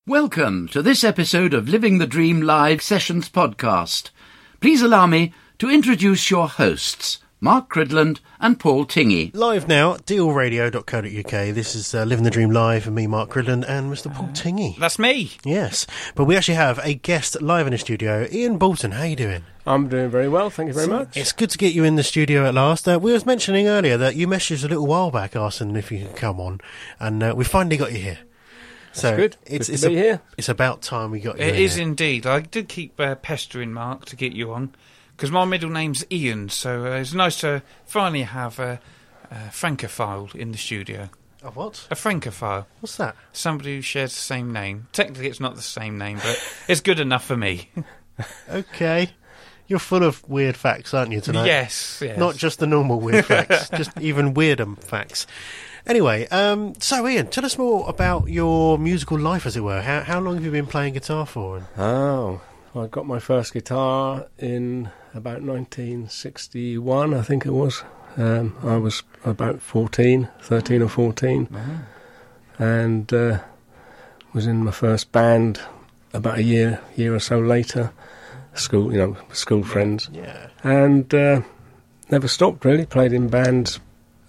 Welcome to this episode of Living the Dream Live Sessions podcast. Please allow me to introduce your hosts, Mark Cridland and Paul Tingey. Live now at dealradio.co.uk. This is Living the Dream Live and me, Mark Cridland, and Mr. Paul Tingey. That's me. Yes, but we actually have a guest live in the studio, Ian Bolton. How are you doing? I'm doing very well, thank you very much. It's good to get you in the studio at last. We was mentioning earlier that you messaged a little while back asking if you could come on, and we finally got you here. So good. It's to be here. It's about time we got you It here. is indeed. I did keep pestering Mark to get you on, because my middle name's Ian, so it's nice to finally have a francophile in the studio. A what? A francophile. What's that? Somebody who shares the same name. Technically it's not the same name, but it's good enough for me. Okay. You're full of weird facts, aren't you, tonight? Yes. Not just the normal weird facts, just even weirder facts. Anyway, so Ian, tell us more about your musical life, as it were. How long have you been playing guitar for? Oh, I got my first guitar in about 1961, I think it was. I was about 13 or 14, and was in my first band about a year or so later. School friends. Yeah. And never stopped, really. Played in bands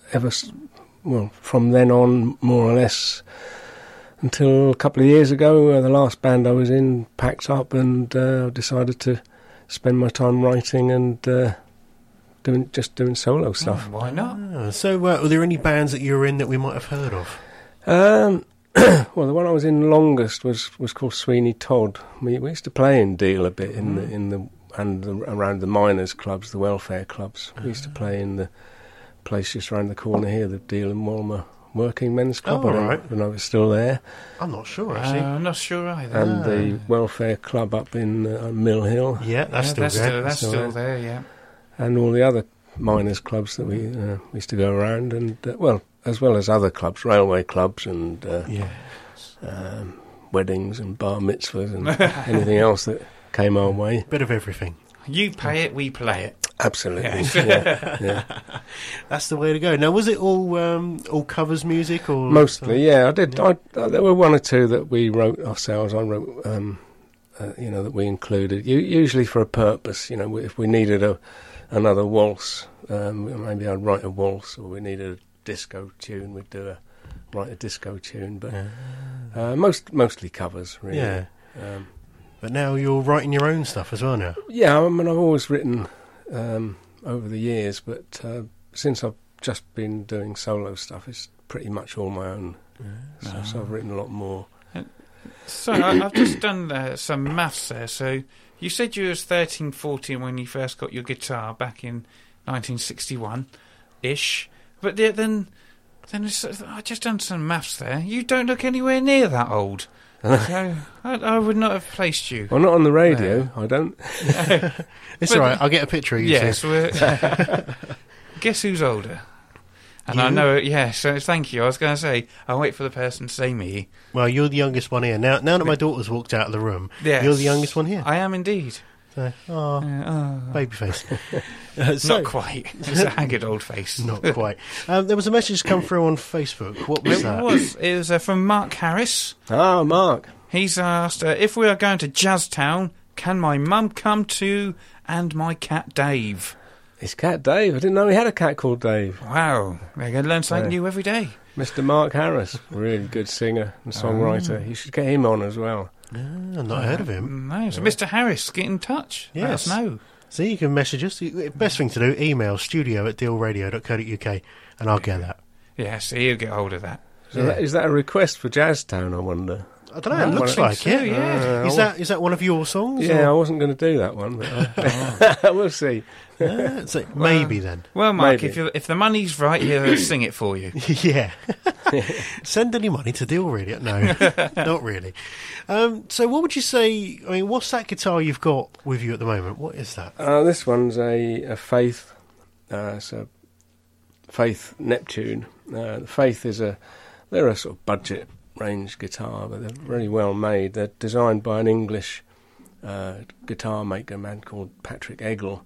from then on, more or less, until a couple of years ago. The last band I was in packed up, and decided to spend my time writing and doing solo stuff. Why not? So, were there any bands that you were in that we might have heard of? Well, the one I was in longest was called Sweeney Todd. We used to play in Deal a bit around the miners' clubs, the welfare clubs. We used to play in the place just around the corner here, the Deal and Walmer Working Men's Club. When I was still there. I'm not sure, actually. I'm not sure either. And the welfare club up in Mill Hill. Yeah, that's still there, yeah. And all the other miners' clubs that we used to go around, and as well as other clubs, railway clubs, and weddings and bar mitzvahs and anything else that came our way. Bit of everything. You pay it, we play it. Absolutely. Yeah. That's the way to go. Now, was it all covers music? Or mostly, yeah. I did. Yeah. There were one or two that we wrote ourselves. I wrote, that we included, usually for a purpose. If we needed another waltz, maybe I'd write a waltz, or we needed a disco tune, we'd write a disco tune, but mostly covers, really. Yeah. But now you're writing your own stuff as well now. Yeah, I've always written over the years, but since I've just been doing solo stuff, it's pretty much all my own. So I've written a lot more. So I've just done some maths there. So you said you was 13, 14 when you first got your guitar back in 1961-ish. But then I just done some maths there. You don't look anywhere near that old. So I would not have placed you. Well, not on the radio. I don't. It's all right. I'll get a picture of you. Yes. Guess who's older? And you? I know it. Yeah. So thank you. I was going to say I'll wait for the person to say me. Well, you're the youngest one here. Now that my daughter's walked out of the room, yes, you're the youngest one here. I am indeed. So, baby face. Not quite. It's a haggard old face. Not quite. There was a message come through on Facebook. What was that? It was from Mark Harris. Oh, Mark. He's asked, if we are going to Jazztown, can my mum come too, and my cat Dave? It's Cat Dave. I didn't know he had a cat called Dave. Wow. They're going to learn something new every day. Mr. Mark Harris, really good singer and songwriter. You should get him on as well. I've not heard of him. No, so Mr. Harris, get in touch. Yes. Let us know. See, you can message us. Best thing to do, email studio@dealradio.co.uk, and I'll get that. Yeah, so he'll get hold of that. So is that a request for Jazztown, I wonder? I don't know, it looks like it. Yeah. Is that one of your songs? Yeah, or? I wasn't going to do that one, but we'll see. So maybe then. Well, Mark, Maybe. if the money's right, he'll sing it for you. Yeah. Send any money to Deal Radio. No, not really. So what would you say, what's that guitar you've got with you at the moment? What is that? This one's a Faith. It's a Faith Neptune. Faith they're a sort of budget range guitar, but they're really well made. They're designed by an English guitar maker, a man called Patrick Eggle.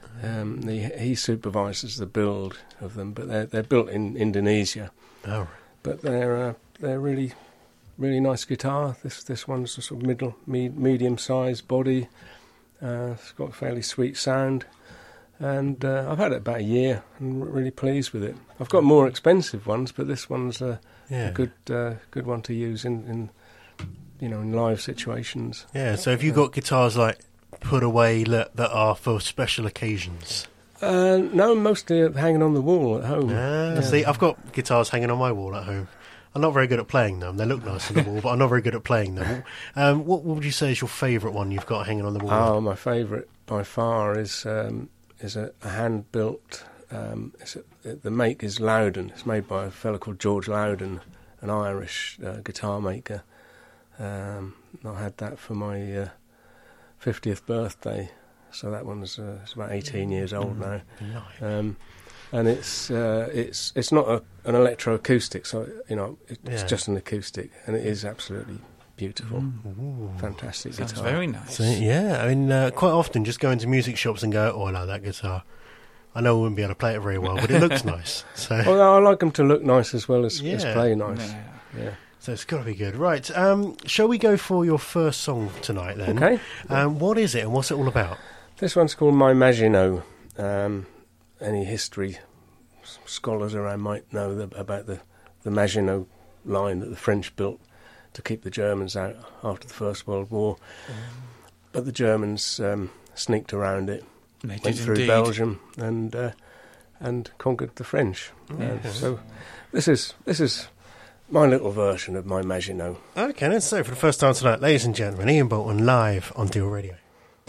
He supervises the build of them, but they're built in Indonesia. Oh. But they're really really nice guitar. This one's a sort of medium-sized body. It's got a fairly sweet sound. And I've had it about a year and really pleased with it. I've got more expensive ones, but this one's a good one to use in live situations. Yeah, so have you got guitars like put away that are for special occasions? No, mostly hanging on the wall at home. See, I've got guitars hanging on my wall at home. I'm not very good at playing them. They look nice on the wall, but I'm not very good at playing them. What would you say is your favourite one you've got hanging on the wall? Oh, my favourite by far is a hand-built. The make is Loudon. It's made by a fellow called George Loudon, an Irish guitar maker. I had that for my 50th birthday, so that one's it's about 18 years old now. Nice. And it's not an electroacoustic, so it's just an acoustic, and it is absolutely beautiful. Fantastic Sounds guitar. very nice. So, yeah, I mean, quite often just go into music shops and go, I like that guitar. I know I wouldn't be able to play it very well, but it looks nice. So, Well, I like them to look nice as well as play nice. Yeah. So it's got to be good. Right, shall we go for your first song tonight then? Okay. What is it and what's it all about? This one's called My Maginot. Any history scholars around might know about the Maginot Line that the French built to keep the Germans out after the First World War. But the Germans sneaked around it, went through Belgium and conquered the French. So this is my little version of My Maginot. Okay, let's say for the first time tonight, ladies and gentlemen, Ian Bolton live on Deal Radio.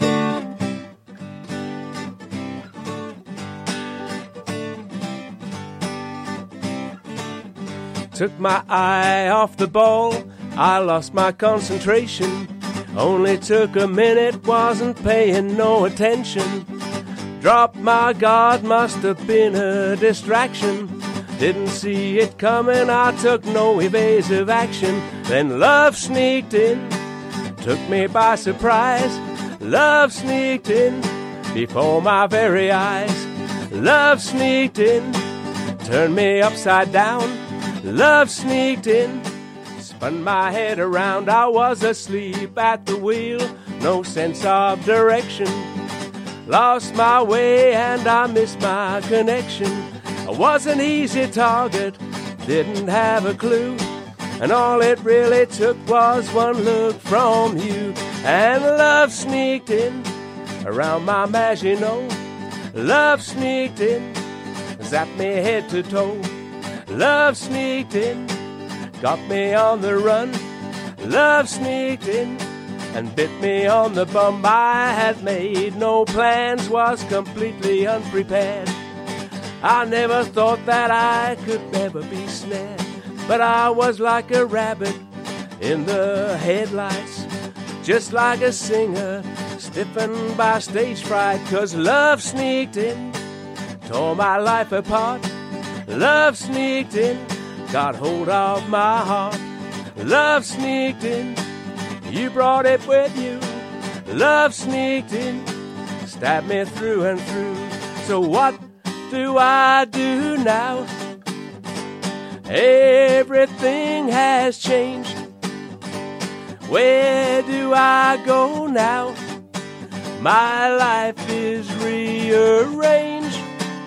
Took my eye off the ball, I lost my concentration. Only took a minute, wasn't paying no attention. Dropped my guard, must have been a distraction. Didn't see it coming, I took no evasive action. Then love sneaked in, took me by surprise. Love sneaked in, before my very eyes. Love sneaked in, turned me upside down. Love sneaked in, spun my head around. I was asleep at the wheel, no sense of direction. Lost my way and I missed my connection. I was an easy target, didn't have a clue. And all it really took was one look from you. And love sneaked in, around my Maginot. Love sneaked in, zapped me head to toe. Love sneaked in, got me on the run. Love sneaked in and bit me on the bum. I had made no plans, was completely unprepared. I never thought that I could ever be snared, but I was like a rabbit in the headlights, just like a singer stiffened by stage fright. 'Cause love sneaked in, tore my life apart. Love sneaked in, got hold of my heart. Love sneaked in, you brought it with you. Love sneaked in, stabbed me through and through. So what do I do now? Everything has changed. Where do I go now? My life is rearranged.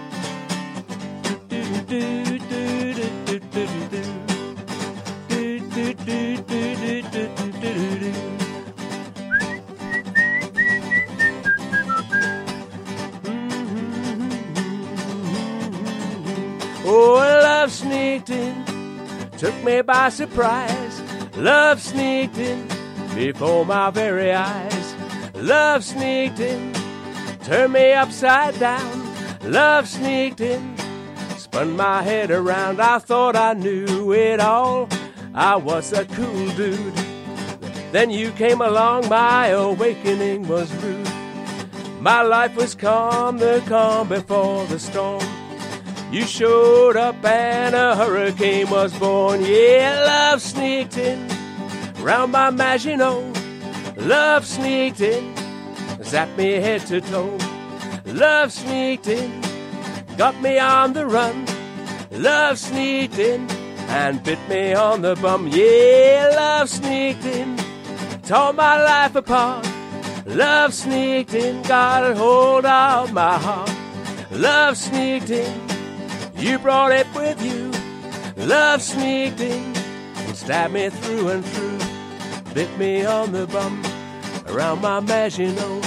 Oh, love sneaked in, took me by surprise. Love sneaked in, before my very eyes. Love sneaked in, turned me upside down. Love sneaked in, spun my head around. I thought I knew it all, I was a cool dude. Then you came along, my awakening was rude. My life was calm, the calm before the storm. You showed up and a hurricane was born. Yeah, love sneaked in, round my Maginot. Love sneaked in, zapped me head to toe. Love sneaked in, got me on the run. Love sneaked in and bit me on the bum. Yeah, love sneaked in, tore my life apart. Love sneaked in, got a hold of my heart. Love sneaked in, you brought it with you. Love sneaked in and stabbed me through and through. Bit me on the bum, around my Maginot.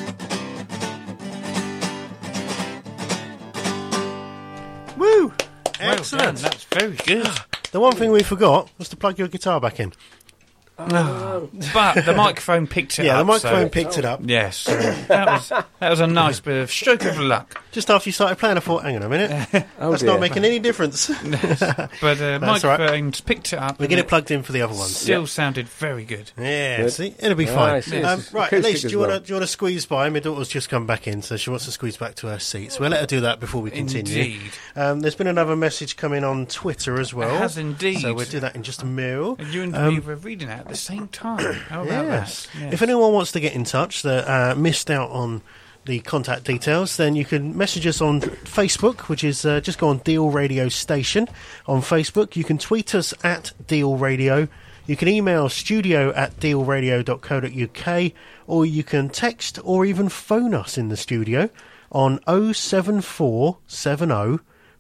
Woo! Well done, Excellent. that's very good. The one thing we forgot was to plug your guitar back in. But the microphone picked it up. Yeah, the microphone so, picked it up. yes, that was a nice bit of stroke of luck. Just after you started playing, I thought, hang on a minute, that's not making any difference. But all right. microphones picked it up. We'll get it plugged in for the other ones. Still sounded very good. Yeah, Good. see, it'll be fine. Nice, yes. Right, Acoustic Elise, do as you well. want to squeeze by? My daughter's just come back in, so she wants to squeeze back to her seat. So we'll let her do that before we continue. Indeed. There's been another message coming on Twitter as well. It has indeed. So we'll do that in just a minute. And you and me were reading it at the same time. How about Yes. that? Yes. If anyone wants to get in touch that missed out on the contact details, then you can message us on Facebook, which is just go on Deal Radio Station on Facebook. You can tweet us at Deal Radio. You can email studio@dealradio.co.uk, or you can text or even phone us in the studio on 07470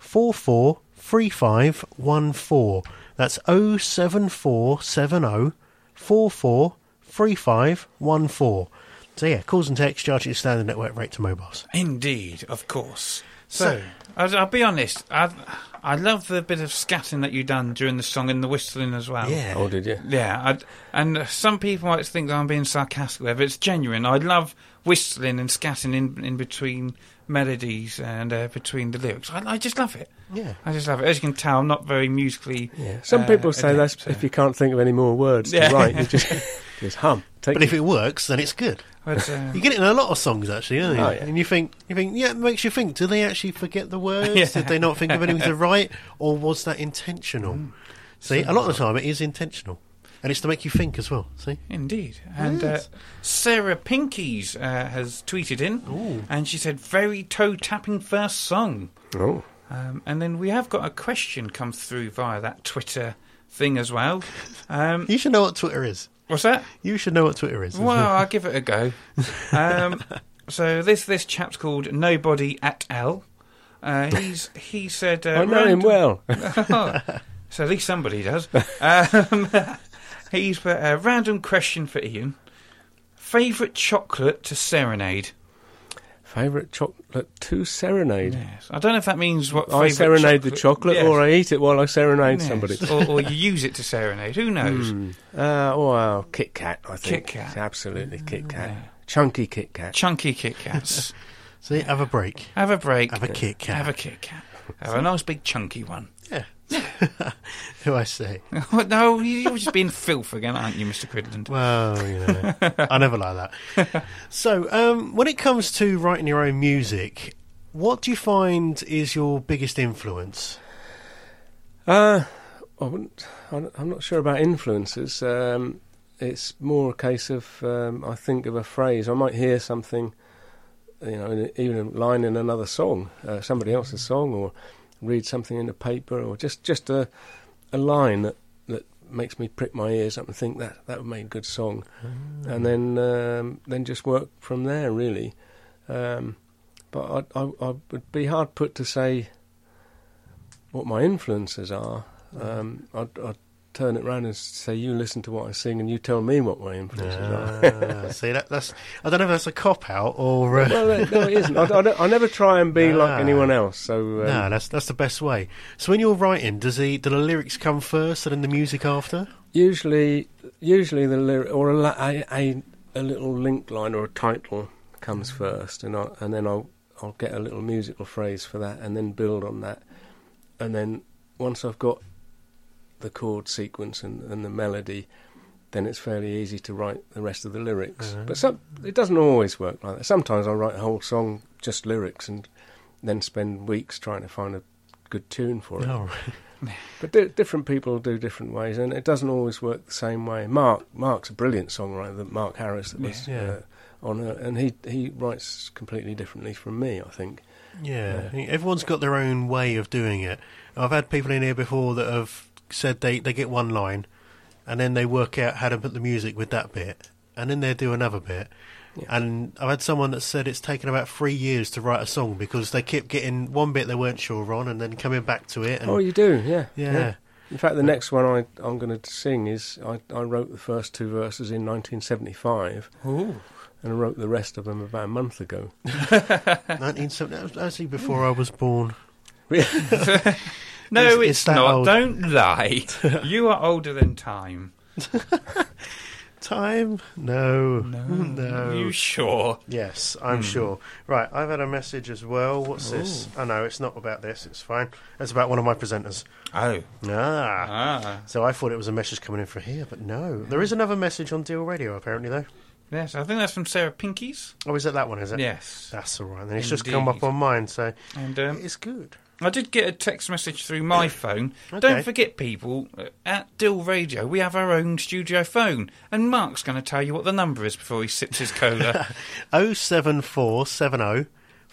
443514. That's 07470 443514. So yeah, calls and texts charged at your standard network rate to mobiles. Indeed, of course. So, I'll be honest. I love the bit of scatting that you done during the song and the whistling as well. Yeah. Oh, did you? Yeah, and some people might think that I'm being sarcastic there, but it's genuine. I love whistling and scatting in between melodies and between the lyrics. I just love it. Yeah. I just love it. As you can tell, I'm not very musically... Yeah. Some people say adept, that's if you can't think of any more words to write, you just hum. But if it works, then it's good. But, You get it in a lot of songs, actually, don't you? Oh, yeah. And you think, yeah, it makes you think, do they actually forget the words? Yeah. Did they not think of anything to write? Or was that intentional? See, a lot of the time it is intentional. And it's to make you think as well, see? Indeed. And Yes. Sarah Pinkies has tweeted in, Ooh. and she said, very toe-tapping first song. Oh. And then we have got a question come through via that Twitter thing as well. You should know what Twitter is. What's that? You should know what Twitter is. Well, I'll give it a go. So this chap's called Nobody at L. He said... I know him well. So at least somebody does. He's put a random question for Ian. Favourite chocolate to serenade? Favourite chocolate to serenade? Yes. I don't know if that means what I favourite serenade the chocolate, Yes. or I eat it while I serenade Yes. somebody. or you use it to serenade. Who knows? Well, Kit Kat, I think. Kit Kat. It's absolutely Kit Kat. Yeah. Chunky Kit Kat. Chunky Kit Kats. See, have a break. Have a break. Have a Kit Kat. Have a Kit Kat. Have a nice big chunky one. Yeah. Who I say? No, you're just being filth again, aren't you, Mr. Cridland? Well, I never like that. So, when it comes to writing your own music, what do you find is your biggest influence? I'm not sure about influences. It's more a case of I think of a phrase. I might hear something, even a line in another song, somebody else's song, or read something in the paper, or just a line that makes me prick my ears up and think that would make a good song, and then just work from there, really. But I would be hard put to say what my influences are. I'd turn it round and say, you listen to what I sing and you tell me what my influences are. See, that's I don't know if that's a cop-out or... Well, no, it isn't. I never try and be like anyone else. So no, that's the best way. So when you're writing, do the lyrics come first and then the music after? Usually the lyric or a little link line or a title comes first, and then I'll get a little musical phrase for that, and then build on that, and then once I've got the chord sequence and the melody, then it's fairly easy to write the rest of the lyrics. But it doesn't always work like that. Sometimes I'll write a whole song just lyrics and then spend weeks trying to find a good tune for it. Oh, right. But different people do different ways, and it doesn't always work the same way. Mark's a brilliant songwriter, Mark Harris, that was on her, and he writes completely differently from me, I think. Yeah, I think everyone's got their own way of doing it. I've had people in here before that have said they get one line, and then they work out how to put the music with that bit, and then they do another bit. Yeah. And I've had someone that said it's taken about 3 years to write a song because they kept getting one bit they weren't sure on and then coming back to it. And you do, yeah. Yeah. In fact, the next one I'm going to sing is I wrote the first 2 verses in 1975. Ooh. And I wrote the rest of them about a month ago. 1970, that was actually before I was born. No, it's not. Old. Don't lie. You are older than time. Time? No. You sure? Yes, I'm sure. Right, I've had a message as well. What's this? Oh, no, it's not about this. It's fine. It's about one of my presenters. Oh. So I thought it was a message coming in from here, but no. There is another message on Deal Radio, apparently, though. Yes, I think that's from Sarah Pinkies. Oh, is it that one, is it? Yes. That's all right. Then it's just come up on mine, so it's good. I did get a text message through my phone. Okay. Don't forget, people, at Dill Radio, we have our own studio phone. And Mark's going to tell you what the number is before he sips his cola. 07470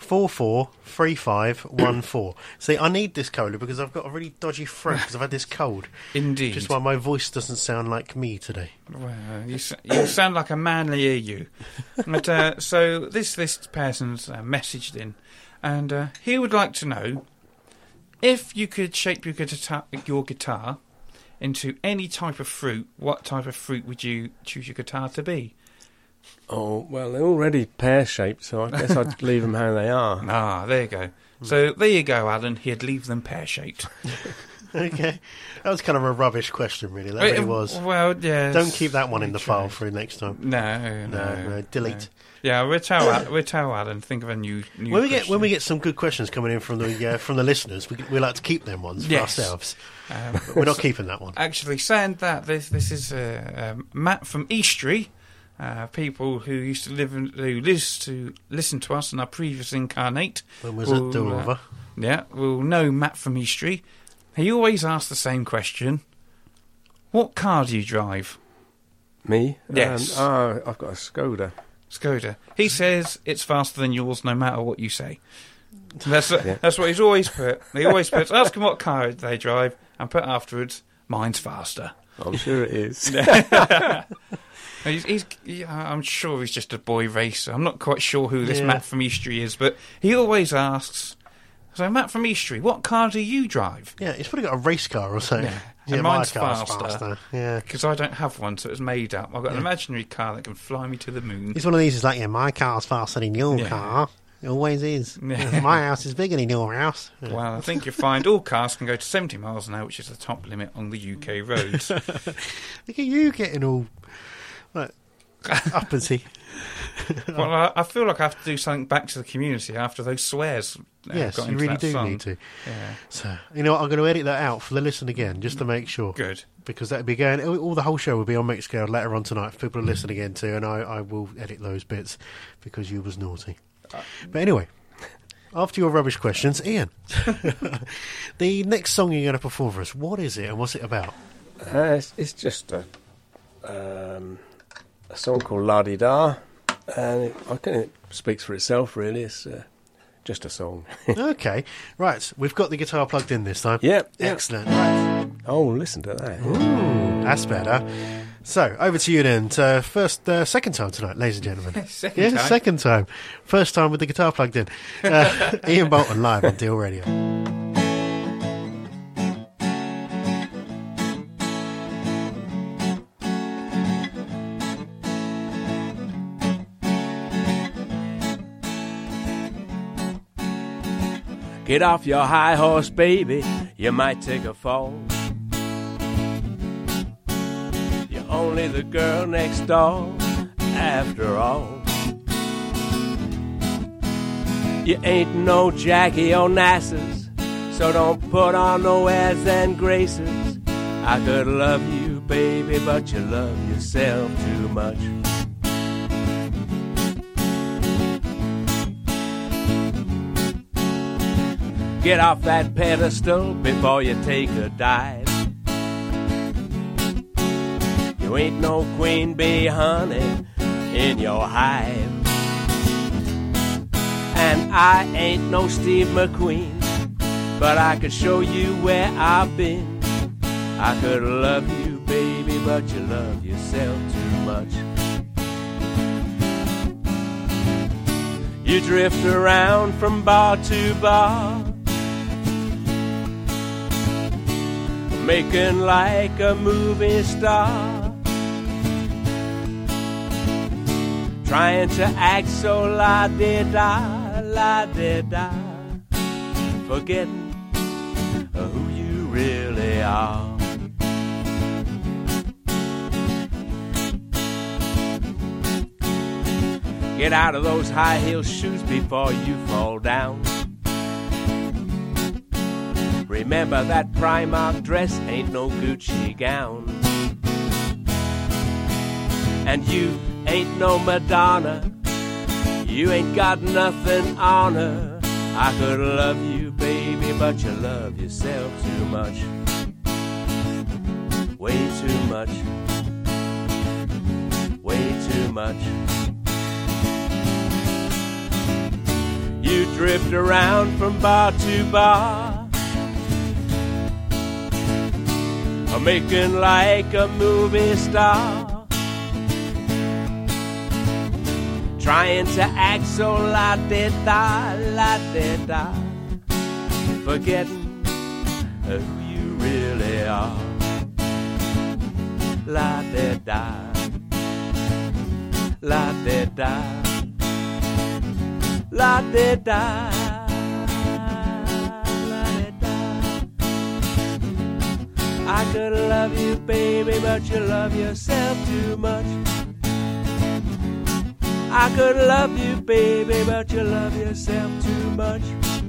443514. See, I need this cola because I've got a really dodgy throat because I've had this cold. Indeed. Just why my voice doesn't sound like me today. Well, you sound like a manly EU. But, so this person's messaged in, and he would like to know, if you could shape your guitar into any type of fruit, what type of fruit would you choose your guitar to be? Oh, well, they're already pear-shaped, so I guess I'd leave them how they are. Ah, there you go. So there you go, Alan. He'd leave them pear-shaped. Okay. That was kind of a rubbish question, really. That really was. Well, yeah. Don't keep that one in the file for next time. No. Delete. No. Yeah, we'll tell Alan. Think of a new when we get some good questions coming in from the listeners, we like to keep them ones for ourselves. But we're not keeping that one. Actually, saying that, this is Matt from Eastry. People who used to listen to us in our previous incarnate. When was it? Dover. Will know Matt from Eastry. He always asks the same question: what car do you drive? Me? Yes. I've got a Skoda. He says it's faster than yours, no matter what you say. That's what he's always put. He always puts, ask him what car they drive, and put afterwards, mine's faster. I'm sure it is. I'm sure he's just a boy racer. I'm not quite sure who this Matt from Eastry is, but he always asks, so Matt from Eastry, what car do you drive? Yeah, he's probably got a race car or something. Yeah, mine's faster. Yeah, because I don't have one, so it's made up. I've got an imaginary car that can fly me to the moon. It's one of these. It's like, my car's faster than your car. It always is. Yeah. My house is bigger than your house. Yeah. Well, I think you'll find all cars can go to 70 miles an hour, which is the top limit on the UK roads. Look at you getting all uppity. Well, I feel like I have to do something back to the community after those swears. Yes, you really do need to. Yeah. So, you know what, I'm going to edit that out for the listen again, just to make sure. Good. Because that'd be going, the whole show will be on Mixcloud later on tonight for people to listen again to, and I will edit those bits because you was naughty. But anyway, after your rubbish questions, Ian, the next song you're going to perform for us, what is it and what's it about? It's just a song called La Di Da, and it speaks for itself, really. It's just a song. Okay, right. We've got the guitar plugged in this time. Yep. Excellent. Right. Oh, listen to that. Ooh, that's better. So, over to you then. Second time tonight, ladies and gentlemen. Second time. First time with the guitar plugged in. Ian Bolton live on Deal Radio. Get off your high horse, baby, you might take a fall. You're only the girl next door, after all. You ain't no Jackie Onassis, so don't put on no airs and graces. I could love you, baby, but you love yourself too much. Get off that pedestal before you take a dive. You ain't no queen bee, honey, in your hive. And I ain't no Steve McQueen, but I could show you where I've been. I could love you, baby, but you love yourself too much. You drift around from bar to bar, making like a movie star, trying to act so la-di-da, la-di-da, forgetting who you really are. Get out of those high-heel shoes before you fall down. Remember that Primark dress ain't no Gucci gown. And you ain't no Madonna, you ain't got nothing on her. I could love you, baby, but you love yourself too much. Way too much. Way too much. You drift around from bar to bar, making like a movie star, trying to act so la-di-da, la-di-da, forgetting who you really are. La-di-da, la-di-da, la-di-da, la-di-da. I could love you, baby, but you love yourself too much. I could love you, baby, but you love yourself too much.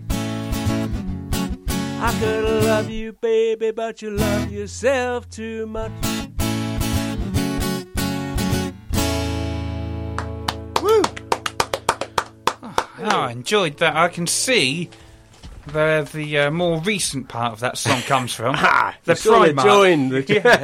I could love you, baby, but you love yourself too much. Woo! Oh, I enjoyed that. I can see where the more recent part of that song comes from. The Primark. Joined.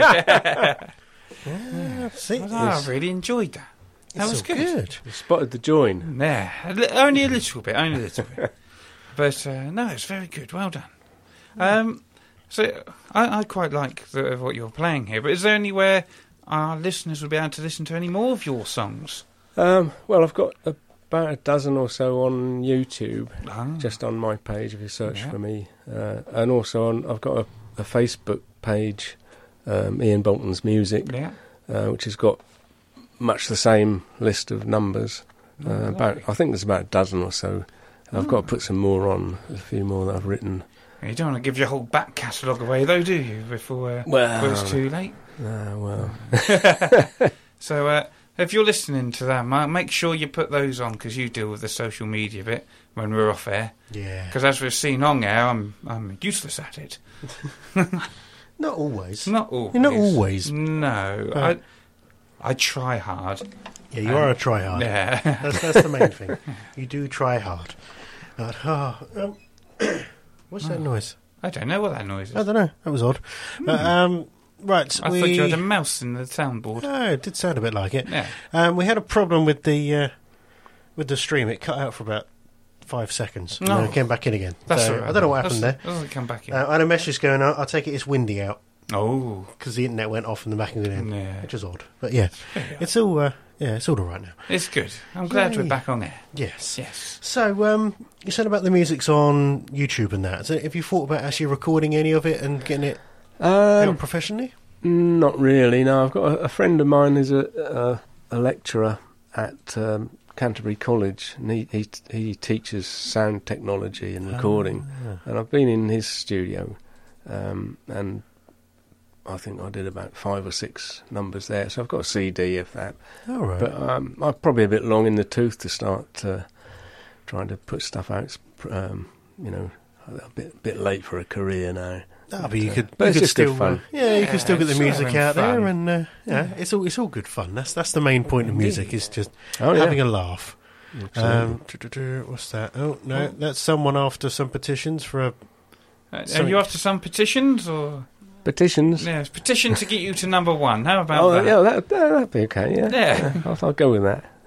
See, I really enjoyed that. That was good. You spotted the join. Yeah, only a little bit, But no, it's very good. Well done. So I quite like what you're playing here. But is there anywhere our listeners will be able to listen to any more of your songs? Well, I've got about a dozen or so on YouTube, just on my page if you search for me. And also I've got a Facebook page, Ian Bolton's Music, which has got much the same list of numbers. I think there's about a dozen or so. I've got to put some more on, a few more that I've written. You don't want to give your whole back catalogue away, though, do you? Before it's too late. Well. So if you're listening to them, make sure you put those on, because you deal with the social media bit when we're off air. Yeah. Because as we've seen on air, I'm useless at it. Not always. Not always. You're not always. No. I try hard. Yeah, you are a try-hard. Yeah. That's the main thing. You do try hard. What's that noise? I don't know what that noise is. I don't know. That was odd. Right. I thought you had a mouse in the soundboard. Oh, it did sound a bit like it. Yeah. We had a problem with the stream. It cut out for about 5 seconds. And then it came back in again. That's so all right. I don't know what happened there. Doesn't come back in. I had a message going, I'll take it it's windy out. Oh. Because the internet went off and the back again. Yeah. Which is odd. But yeah, it's all it's all right now. It's good. I'm glad we're back on air. Yes. Yes. So, you said about the music's on YouTube and that. So have you thought about actually recording any of it and getting it out professionally? Not really, no. I've got a friend of mine who's a lecturer at Canterbury College, and he teaches sound technology and recording. And I've been in his studio, and I think I did about 5 or 6 numbers there, so I've got a CD of that. All right. But I'm probably a bit long in the tooth to start trying to put stuff out. It's, a bit late for a career now. But you could just still good fun. you can still get the music out fun. there, and it's all good fun. That's the main point of music, is just having a laugh. What's that? Oh no, that's someone after some petitions for a. Are you after some petitions or? Petitions? Yeah, petition to get you to number 1. How about that? Yeah, that'd be okay, yeah. Yeah. I'll go with that.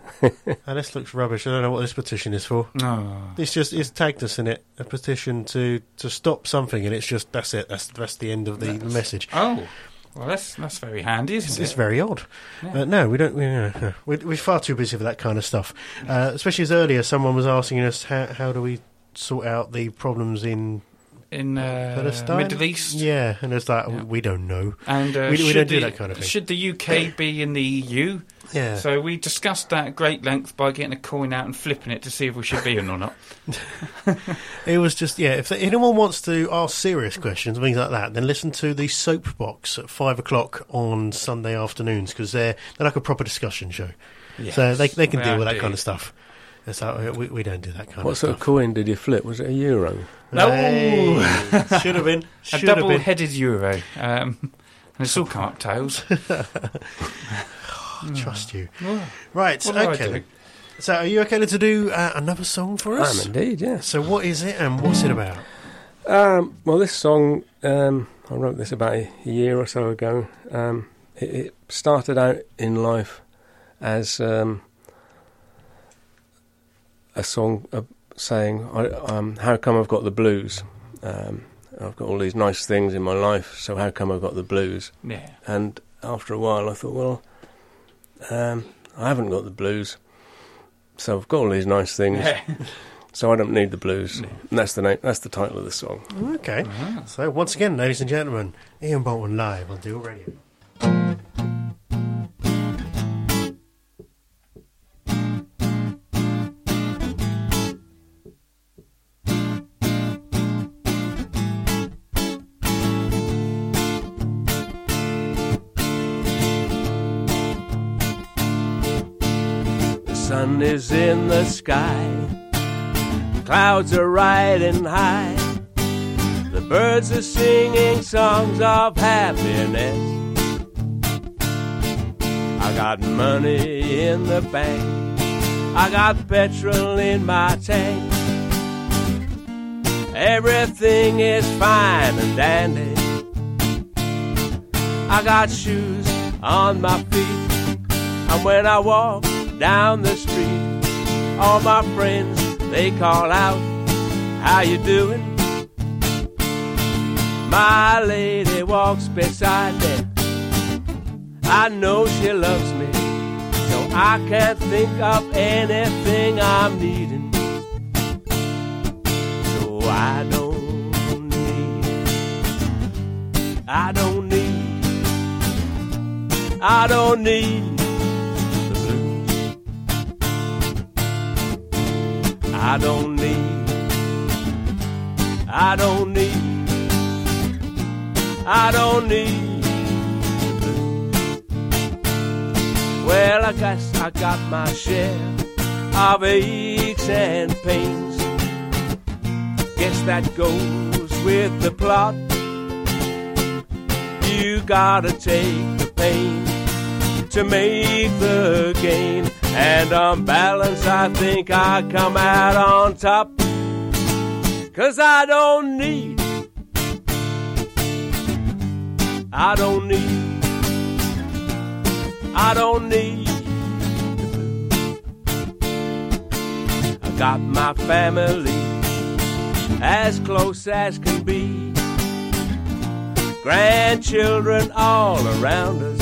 And this looks rubbish. I don't know what this petition is for. Oh. It's tagged us in it, a petition to stop something, and it's just, that's it. That's the end of the message. Oh. Well, that's very handy, isn't it? It's very odd. Yeah. No, we don't. We're far too busy for that kind of stuff. Especially as earlier, someone was asking us how do we sort out the problems in Palestine? Middle East. Yeah, and it's like we don't know, And we don't do that kind of thing. Should the UK be in the EU? Yeah. So we discussed that at great length by getting a coin out and flipping it to see if we should be in or not. It was just, if anyone wants to ask serious questions, things like that, then listen to the Soapbox at 5 o'clock on Sunday afternoons, because they're like a proper discussion show. Yes, So they can deal with that indeed. kind of stuff. So we don't do that kind What of sort stuff. of coin did you flip? Was it a euro? No. Hey, should have been. A Should have been. double-headed euro. And it's all come up tails. Trust you. Oh, Right, what do I okay. do? then. So are you okay to do another song for us? I'm indeed, yes. So what is it and what's it about? Well, this song, I wrote this about a year or so ago. It started out in life as a song saying, how come I've got the blues? I've got all these nice things in my life, so how come I've got the blues? Yeah. And after a while I thought, well, I haven't got the blues, so I've got all these nice things, so I don't need the blues. And that's the name. That's the title of the song. Okay. So once again, ladies and gentlemen, Ian Bolton live on Deal Radio. The sun is in the sky, clouds are riding high, the birds are singing songs of happiness. I got money in the bank, I got petrol in my tank, everything is fine and dandy. I got shoes on my feet, and when I walk down the street, all my friends, they call out, how you doing? My lady walks beside me, I know she loves me, so I can't think of anything I'm needing. So I don't need the blues. I don't need the blues. Well, I guess I got my share of aches and pains. Guess that goes with the plot. You gotta take the pain to make the gain, and on balance I think I come out on top, 'cause I don't need the blues. I got my family as close as can be, grandchildren all around us,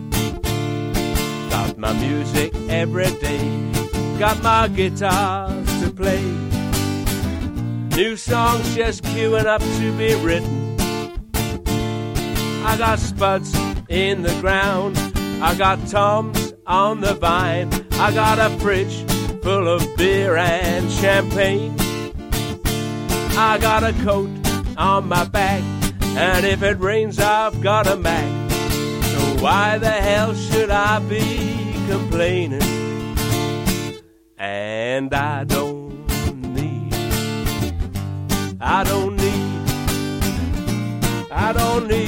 got my music every day, got my guitars to play, new songs just queuing up to be written. I got spuds in the ground, I got toms on the vine, I got a fridge full of beer and champagne, I got a coat on my back, and if it rains I've got a Mac. So why the hell should I be complaining? And I don't need I don't need I don't need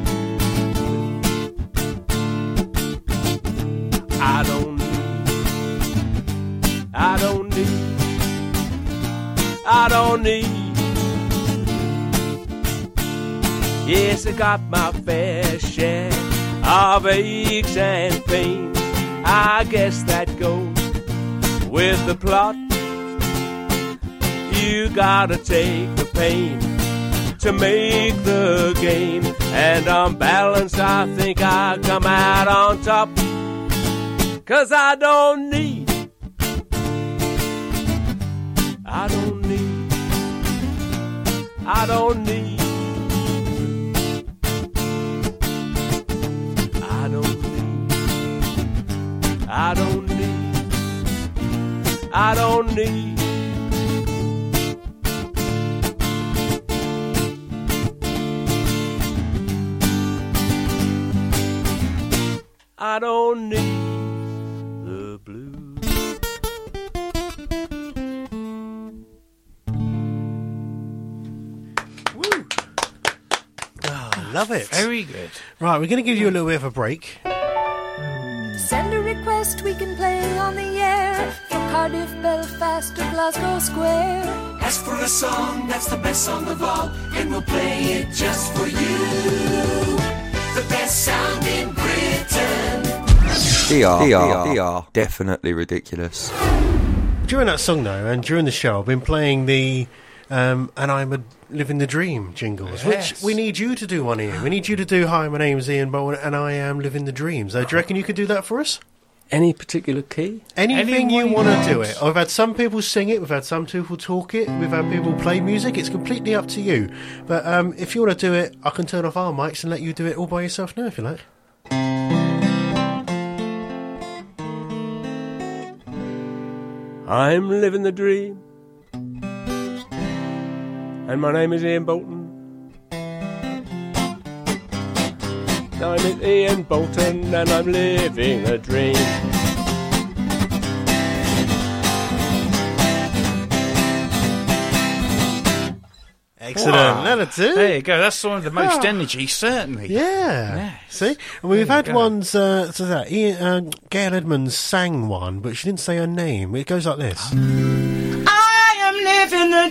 Yes, I got my fair share of aches and pains. I guess that goes with the plot. You gotta take the pain to make the game, and on balance I think I come out on top, 'cause I don't need I don't need I don't need I don't need I don't need I don't need the blues. Woo! Oh, love it. Very good. Right, we're going to give you a little bit of a break. Send a request, we can play on the air. From Cardiff, Belfast to Glasgow Square. Ask for a song that's the best song of all, and we'll play it just for you. The best sound in Britain. They are definitely ridiculous. During that song, though, and during the show, I've been playing the And I'm Living the Dream jingles, Yes. which we need you to do one, Ian. We need you to do Hi, my name's Ian Bolton, and I am living the dream. So do you reckon you could do that for us? Any particular key? Anything you Anyone want to you do want. it. I've had some people sing it, we've had some people talk it, we've had people play music. It's completely up to you. But if you want to do it, I can turn off our mics and let you do it all by yourself now, if you like. I'm living the dream, and my name is Ian Bolton. I'm Ian Bolton, and I'm living a dream. Excellent. Wow. That'll do. There you go. That's one of the most energy, certainly. Yeah. Yes. See? And we've There you had go. ones, so that Gail Edmonds sang one, but she didn't say her name. It goes like this. I am living the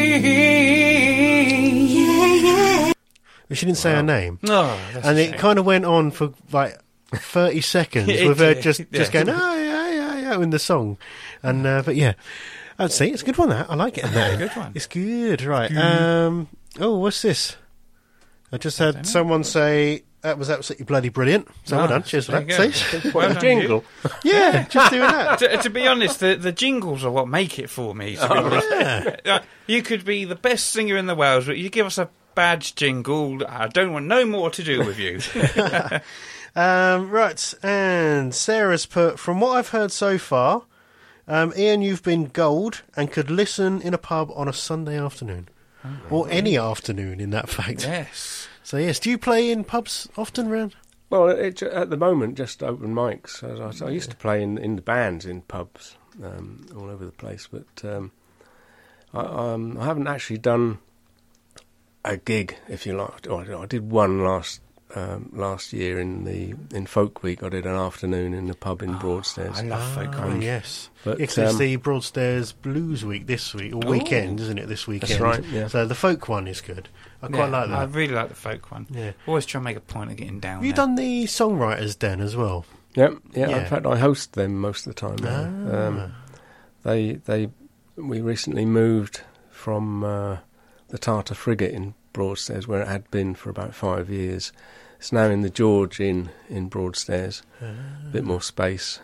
dream. But she didn't say her name. Oh, that's And a it shame. kind of went on for like 30 seconds It with her did, just yeah. going, oh, yeah, in the song. And, but yeah. I'd say it's a good one, that. I like it. Good one. It's good, right. Oh, what's this? I just had someone say that was absolutely bloody brilliant. So well done. Cheers for There that. you See? go. Well done, Jingle. Yeah, just doing that. To be honest, the jingles are what make it for me. To be honest. You could be the best singer in the world, but you give us a bad jingle, I don't want no more to do with you. Right, and Sarah's put, from what I've heard so far, Ian, you've been gold and could listen in a pub on a Sunday afternoon. Or any afternoon, in that fact. Yes. So, yes, do you play in pubs often, round? Well, at the moment, just open mics. I used to play in the bands in pubs all over the place, but I haven't actually done a gig, if you like. I did one last year in Folk Week. I did an afternoon in the pub in Broadstairs. I love folk Oh, week. yes. But, It's the Broadstairs Blues Week this week, or weekend, isn't it, this weekend? right, yeah. So the folk one is good. I quite like I that. really like the folk one. Yeah. Always try and make a point of getting down Have you there. done the Songwriters Den as well? Yeah. Yeah. In fact, I host them most of the time now. We recently moved from the Tartar Frigate in Broadstairs, where it had been for about 5 years. It's now in the George Inn in Broadstairs, a bit more space.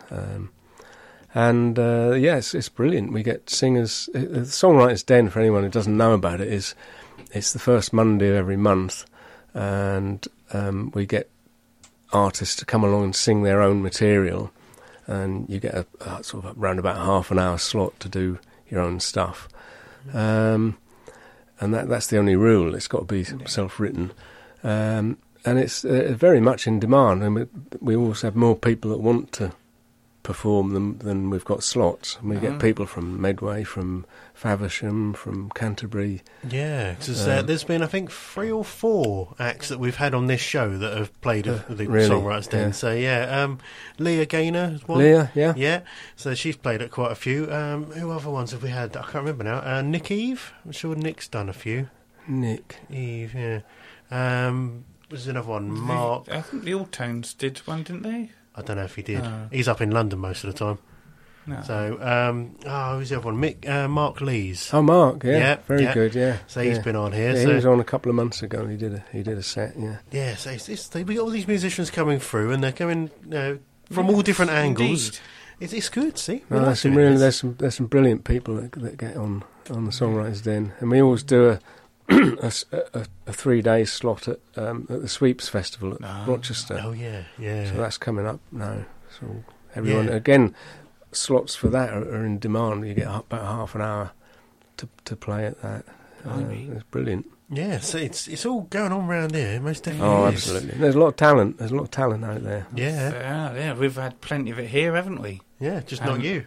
Yes, it's brilliant. We get singers. The Songwriters Den, for anyone who doesn't know about it, it's the first Monday of every month, and we get artists to come along and sing their own material, and you get a sort of around about half an hour slot to do your own stuff. And that's the only rule. It's got to be self-written. And it's very much in demand. And we always have more people that want to perform than we've got slots. And we get people from Medway, from Faversham, from Canterbury. Yeah, because there's been, I think, 3 or 4 acts that we've had on this show that have played the really? Songwriters Den. Yeah. So, yeah, Leah Gaynor is one. Leah, yeah. Yeah, so she's played at quite a few. Who other ones have we had? I can't remember now. Nick Eve? I'm sure Nick's done a few. Nick. Eve, yeah. There's another one, Mark. I think the All Tones did one, didn't they? I don't know if he did. Oh. He's up in London most of the time. No. So, who's the other one? Mark Lees. Oh, Mark, yeah. Yeah, Very yeah. good, yeah. So he's been on here. Yeah, so he was on a couple of months ago. He did a set, yeah. Yeah, so we got all these musicians coming through, and they're coming from all different angles. It's good. See, we No, like doing this. there's some brilliant people that get on the Songwriters Den, and we always do a 3-day slot at the Sweeps Festival at Rochester. Oh yeah, yeah. So that's coming up now. So everyone again, slots for that are in demand. You get about half an hour to play at that. It's brilliant. Yeah, so it's all going on around here, most definitely. Oh, is. absolutely. There's a lot of talent. There's a lot of talent out there. Yeah, Yeah, we've had plenty of it here, haven't we? yeah, just not you.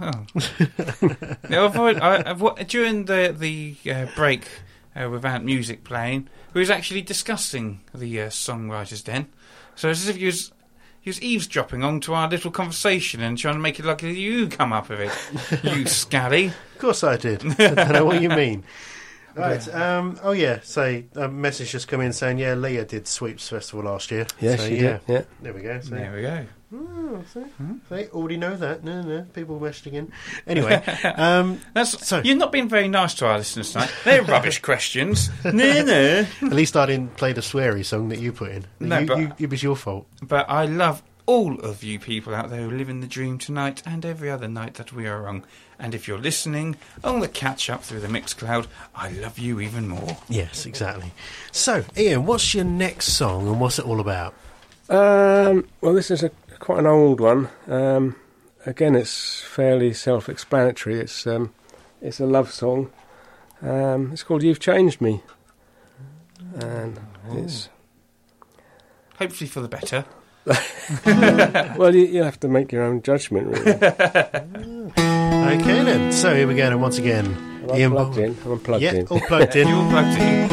No, during the break without music playing, we was actually discussing the Songwriters Den. So it's as if you was eavesdropping onto our little conversation and trying to make it like you come up with it, you scally. Of course I did. I don't know what you mean. Right. So a message just come in saying, Leah did Sweeps Festival last year. Yes, so, she did. Yeah. There we go. So. There we go. Oh, see, already know that. No, people messaging in. Anyway, you're not being very nice to our listeners tonight. They're rubbish questions. No. At least I didn't play the sweary song that you put in. It was your fault. But I love all of you people out there who live in the dream tonight and every other night that we are wrong. And if you're listening on the catch-up through the Mixcloud, I love you even more. Yes, exactly. So, Ian, what's your next song and what's it all about? Well, this is quite an old one. Again, it's fairly self-explanatory. It's a love song. It's called "You've Changed Me," and it's hopefully for the better. Well, you'll have to make your own judgment, really. Okay then, so here we go, and once again, I'm plugged in. all plugged in. You're plugged in.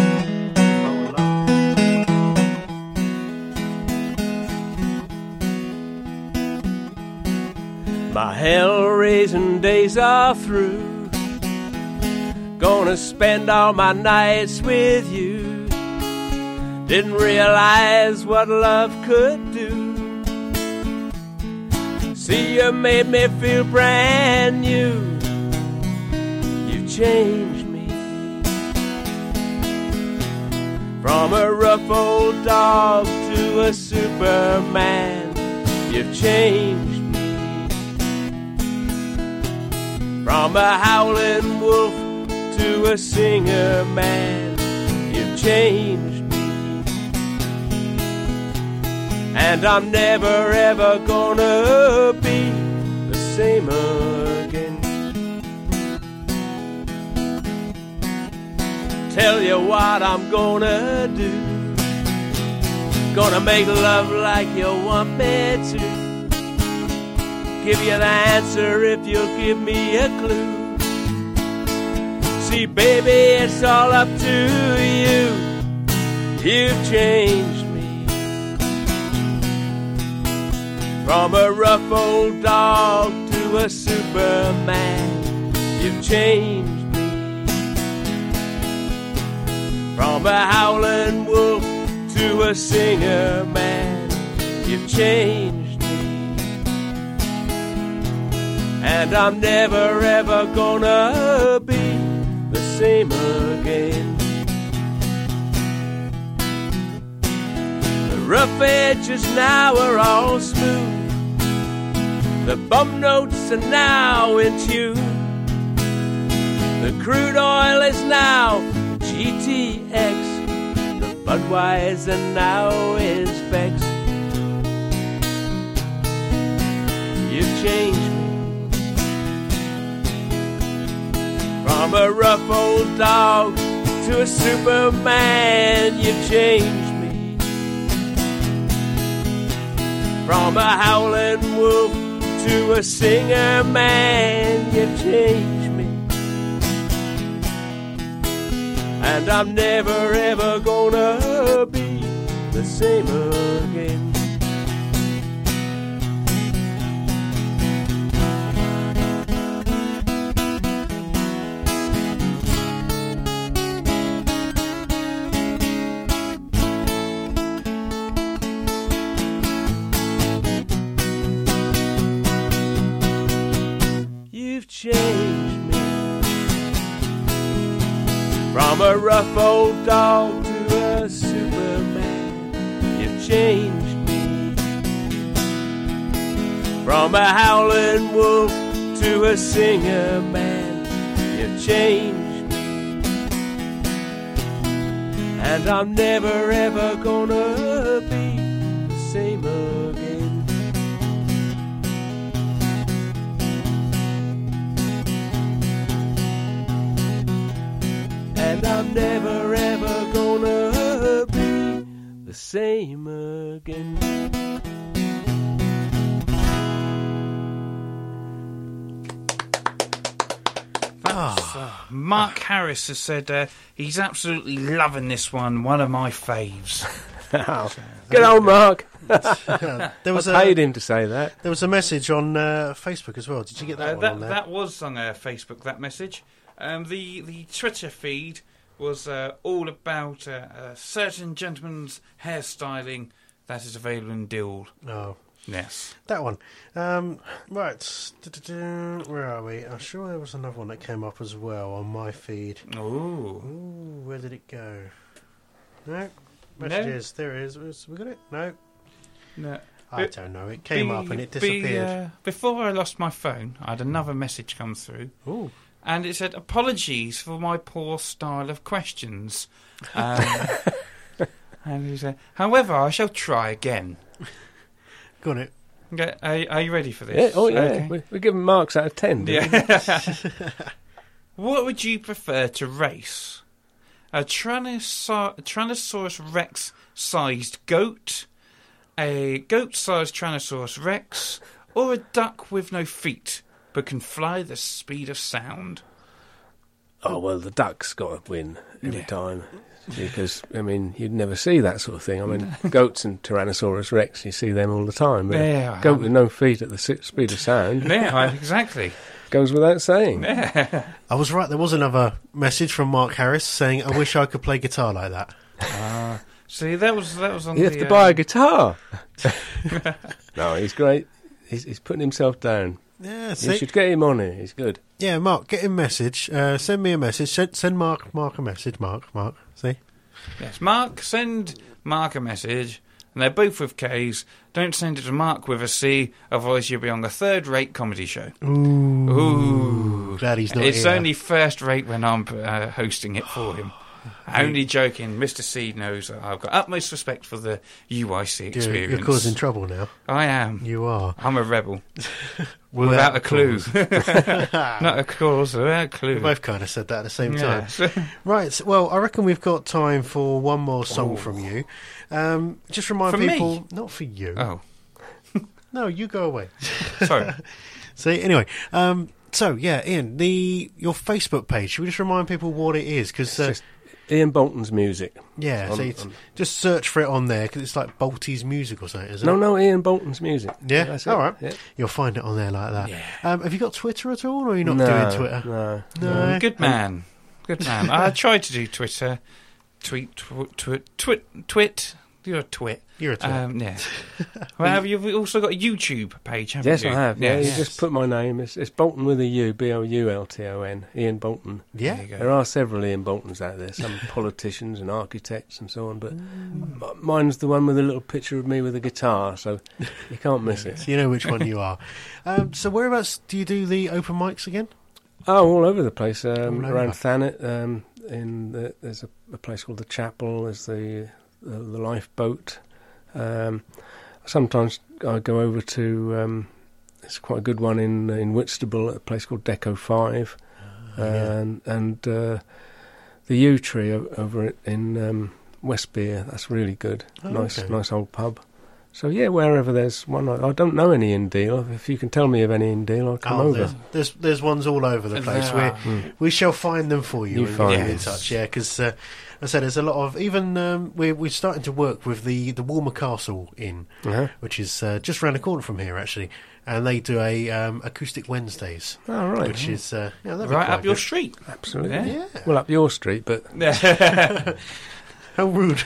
My hell-raising days are through. Gonna spend all my nights with you. Didn't realize what love could do. See, you made me feel brand new. You changed me from a rough old dog to a Superman. You've changed me from a howling wolf to a singer man. You've changed me, and I'm never ever gonna be the same again. Tell you what I'm gonna do. Gonna make love like you want me to. Give you the answer if you'll give me a clue. See, baby, it's all up to you. You've changed me from a rough old dog to a Superman. You've changed me from a howling wolf to a singer man. You've changed me, and I'm never ever gonna be the same again. The rough edges now are all smooth. The bum notes are now in tune. The crude oil is now GTX. The Budweiser now is Bex. You've changed me from a rough old dog to a Superman. You've changed me from a howling wolf to a singer man. You've changed me, and I'm never ever gonna be the same again. you've changed me. From a rough old dog to a Superman, you've changed me. From a howling wolf to a singer man, you've changed me. And I'm never ever gonna be the same again. And I'm never ever gonna be the same again. Mark Harris has said he's absolutely loving this one of my faves. Good old Mark. There was I paid him to say that. There was a message on Facebook as well. Did you get that one on there? That was on Facebook, that message. The Twitter feed was all about a certain gentleman's hairstyling that is available in Dill. Oh. Yes. That one. Right. Where are we? I'm sure there was another one that came up as well on my feed. Ooh. Where did it go? No. Messages. No. There it is. We got it? No. No. I don't know. It came up and it disappeared. Before I lost my phone, I had another message come through. Ooh. And it said, apologies for my poor style of questions. And he said, however, I shall try again. Got it. Okay, are you ready for this? Yeah, oh, yeah. Okay. We're giving marks out of 10. What would you prefer to race? A Tyrannosaurus Rex-sized goat, a goat-sized Tyrannosaurus Rex, or a duck with no feet but can fly the speed of sound? Oh, well, the duck's got to win every time. Because, I mean, you'd never see that sort of thing. I mean, goats and Tyrannosaurus Rex, you see them all the time. But a goat with no feet at the speed of sound. Yeah, exactly. Goes without saying. Yeah. I was right. There was another message from Mark Harris saying, I wish I could play guitar like that. See, that was on You have to buy a guitar. No, he's great. He's putting himself down. Yeah, you should get him on here. He's good. Yeah, Mark, get him a message. Send me a message. Send Mark a message. Mark. See? Yes, Mark, send Mark a message. And they're both with K's. Don't send it to Mark with a C, otherwise you'll be on the third-rate comedy show. Ooh. Glad he's not It's here. only first-rate when I'm hosting it for him. Only joking. Mr. C knows that I've got utmost respect for the UIC experience. You're causing trouble now. I am. You are. I'm a rebel. Without a clue. Not a cause, without a clue. We both kind of said that at the same time. Yes. Right, well, I reckon we've got time for one more song from you. Just remind For people... me? Not for you. Oh. No, you go away. Sorry. See, anyway... so, yeah, Ian, your Facebook page, should we just remind people what it is? Because Ian Bolton's music. Yeah, just search for it on there, because it's like Bolty's music or something, isn't it? No, Ian Bolton's music. Yeah, that's all it. right. Yeah. You'll find it on there like that. Yeah. Have you got Twitter at all, or are you not No, doing Twitter? No. Good man. I tried to do Twitter. Twit. You're a twit. You're a twit. Yeah. Well, you've also got a YouTube page, haven't Yes, you? I have. Yeah, Yes. you just put my name. It's Bolton with a U, Boulton, Ian Bolton. Yeah. There you go. There are several Ian Boltons out there, some politicians and architects and so on, but mine's the one with a little picture of me with a guitar, so you can't miss it. So you know which one you are. So whereabouts do you do the open mics again? Oh, all over the place. over. Around Thanet, there's a place called the Chapel. There's the Lifeboat. Sometimes I go over to. It's quite a good one in Whitstable at a place called Deco 5, and the Yew Tree over in Westbere. That's really good. Nice old pub. So yeah, wherever there's one, I don't know any in Deal. If you can tell me of any in Deal, I'll come over. There's ones all over the place. We shall find them for you. You and find get in it. touch, yeah. Because I said there's a lot of even we're starting to work with the Walmer Castle Inn, which is just round the corner from here actually, and they do a acoustic Wednesdays. Oh right, which is that'd be Right quite up your good. street. absolutely. Yeah. Well, up your street, but How rude!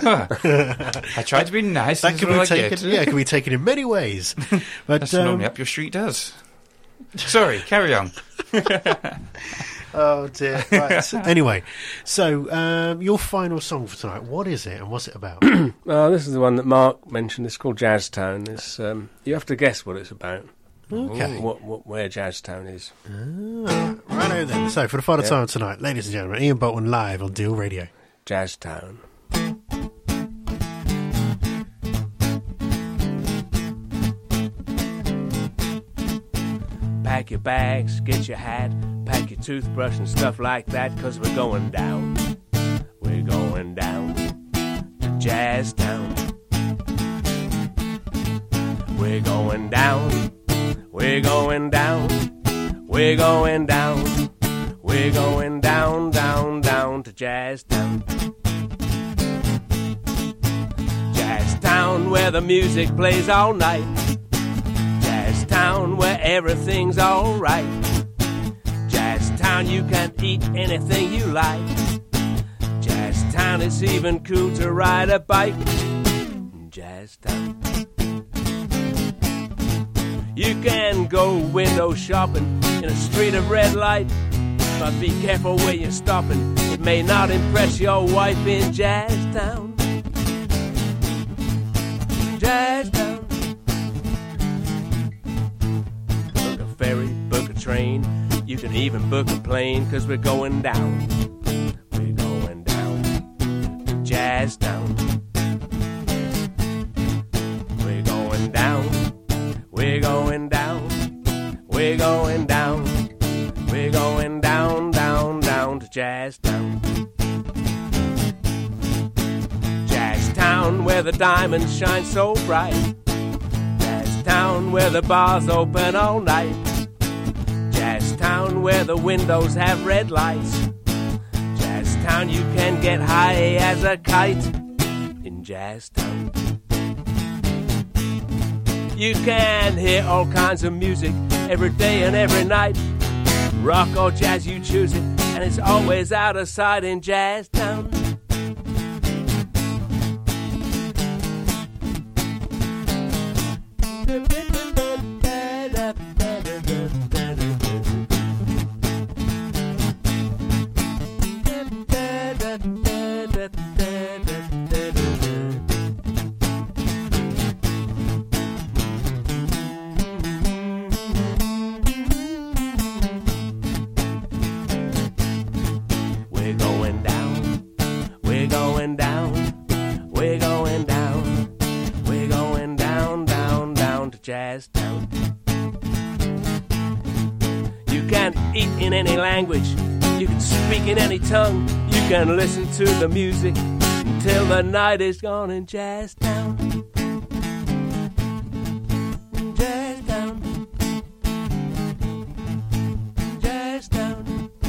I tried to be nice. That That's could all be I taken. get. Yeah, it can be taken in many ways. But That's normally up your street does. Sorry, carry on. Oh dear. Right. Anyway, so your final song for tonight, what is it and what's it about? This is the one that Mark mentioned. It's called Jazztown. It's you have to guess what it's about. Okay. Where Jazztown is. Righto then. So for the final time tonight, ladies and gentlemen, Ian Bolton live on Deal Radio. Jazztown. Pack your bags, get your hat, pack your toothbrush and stuff like that, 'cause we're going down. We're going down to Jazztown. We're going down. We're going down. We're going down. We're going down, down, down to Jazztown. Jazztown, where the music plays all night. Jazztown, where everything's alright. Jazztown, you can eat anything you like. Jazztown, it's even cool to ride a bike. Jazztown. You can go window shopping in a street of red light, but be careful where you're stopping. It may not impress your wife in Jazztown. Jazztown. Book a ferry, book a train. You can even book a plane, 'cause we're going down. We're going down to Jazztown. We're going down. We're going down. We're going down. We're going down, down, down to Jazztown. Jazztown, where the diamonds shine so bright. Jazztown, where the bars open all night. Jazztown, where the windows have red lights. Jazztown, you can get high as a kite in Jazztown. You can hear all kinds of music every day and every night. Rock or jazz, you choose it, and it's always out of sight in Jazztown. Jazztown. You can eat in any language, you can speak in any tongue, you can listen to the music until the night is gone in Jazztown. Jazztown. Jazztown.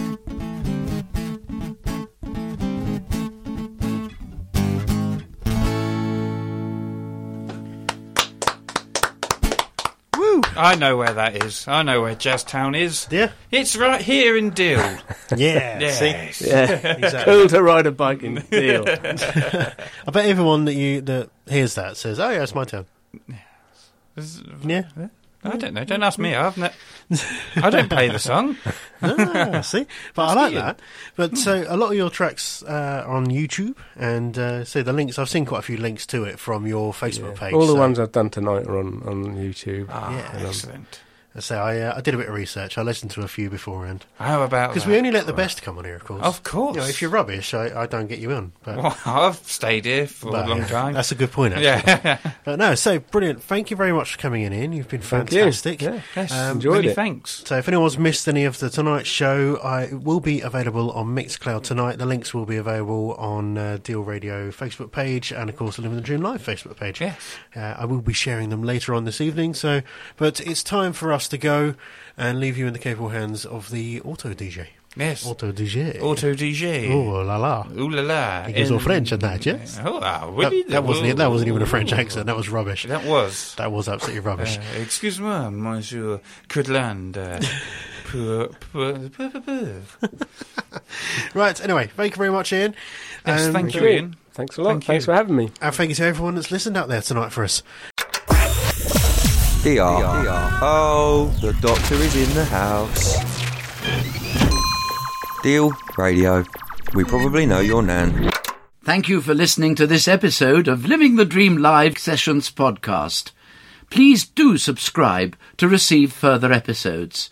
I know where that is. I know where Jazztown is. Yeah? It's right here in Deal. Yeah, Yes. see? Yeah, Exactly. cool to ride a bike in Deal. I bet everyone that hears that says, "Oh yeah, it's my town." Yeah. I don't know. Don't ask me. I don't play the song. Ah, see, but I like that. But so a lot of your tracks are on YouTube, and so the links. I've seen quite a few links to it from your Facebook page. All the so- ones I've done tonight are on YouTube. Yeah. Excellent. So I did a bit of research. I listened to a few beforehand How about because that? we only let the best come on here, of course. Of course. You know, if you're rubbish, I don't get you on. But, Well, I've stayed here for but, a long yeah, time. That's a good point, actually. Yeah. But no, so brilliant. Thank you very much for coming in. You've been Thank you. fantastic. Yeah. Yes. Enjoyed Many it. thanks. So if anyone's missed any of the Tonight Show, it will be available on Mixcloud tonight. The links will be available on Deal Radio Facebook page and, of course, the Living the Dream Live Facebook page. Yes. I will be sharing them later on this evening. But it's time for us to go and leave you in the capable hands of the Auto DJ. Yes. Auto DJ. Auto DJ. Oh, la la. Ooh la la. He goes all French and that, yes? Oh, That wasn't it. That wasn't even a French accent. That was rubbish. That was. That was absolutely rubbish. Excuse-moi, Monsieur Cudland. Right, anyway, thank you very much, Ian. Yes, And- thank you, Ian. Thanks a lot. Thank you. Thanks for having me. And thank you to everyone that's listened out there tonight for us. DR. Oh, the doctor is in the house. Deal Radio. We probably know your nan. Thank you for listening to this episode of Living the Dream Live Sessions podcast. Please do subscribe to receive further episodes.